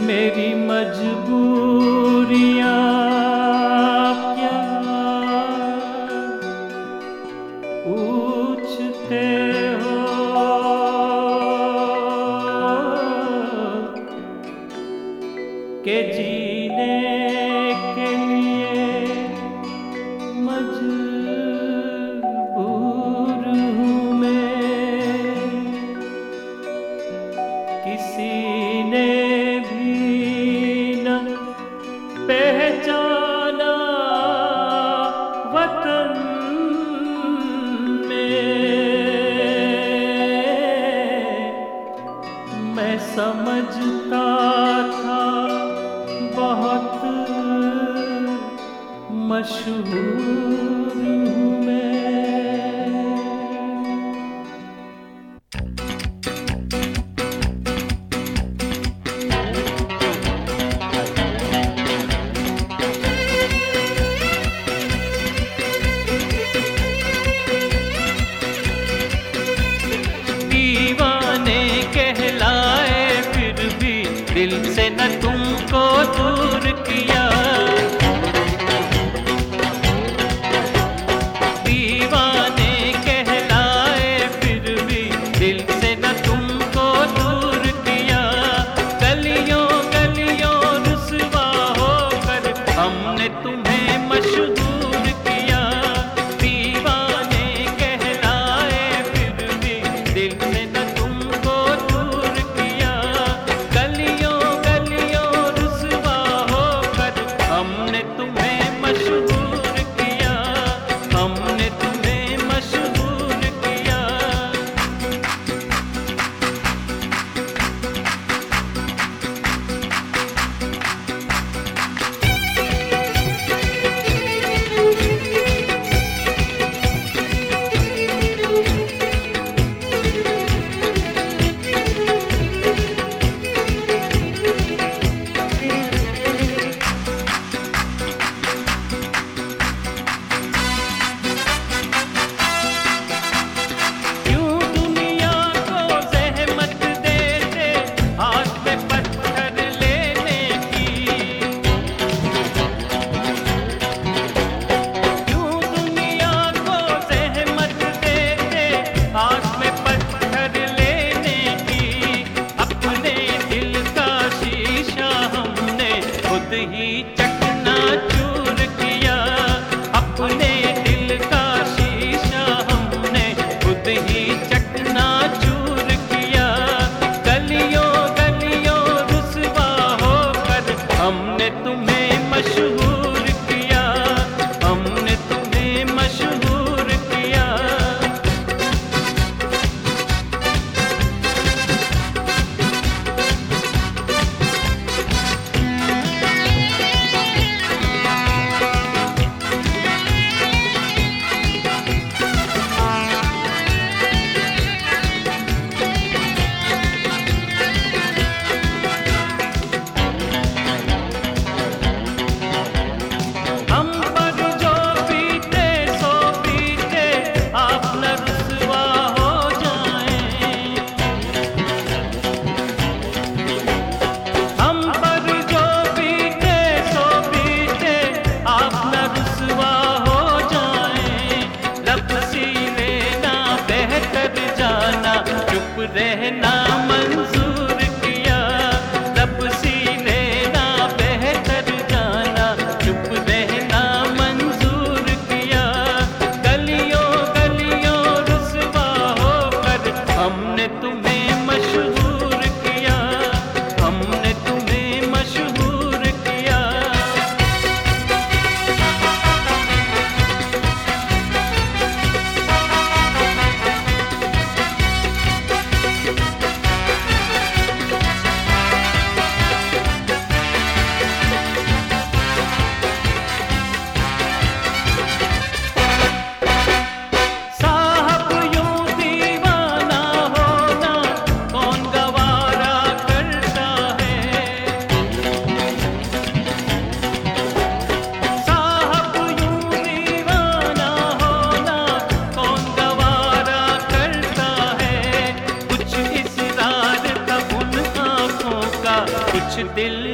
मेरी मजबूरियां क्या पूछते हो, कि जीने के लिए मजबूर हूँ मैं। किसी ने भी न पहचाना वतन में, मैं समझता था बहुत मशहूर हूँ मैं। दीवाने कहलाए फिर भी दिल से न तुमको दूर किया। दीवाने कहलाए फिर भी दिल से न तुमको दूर किया। गलियों गलियों रुसवा होकर हमने तुम्हें मशहूर किया। दीवाने कहलाए फिर भी दिल से न तुमको दूर किया। गलियों गलियों रुसवा होकर हमने तुम्हें मशहूर किया। हमने तुम्हें मशहूर किया। क्यों दुनिया को ज़हमत देते हाथ में पत्थर लेने की। क्यों दुनिया को ज़हमत देते हाथ में पत्थर लेने की। अपने दिल का शीशा हमने खुद ही चकनाचूर किया। अपने दिल का शीशा हमने खुद ही चकनाचूर किया। गलियों गलियों रुसवा होकर हमने तुम्हें मशहूर किया। हमने तुम्हें मशहूर किया। हम पर जो बीते सो बीते आप न रुसवा हो जाएं। हम पर जो बीते सो बीते आप न रुसवा हो जाएं। लब सीने ना बहकर जाना चुप रहना मंजूर किया। लब सीने ना बहकर जाना चुप रहना मंजूर किया। गलियों गलियों रुसवा होकर हमने तुम्हें मशहूर किया। हमने तुम्हें मशहूर किया। दिल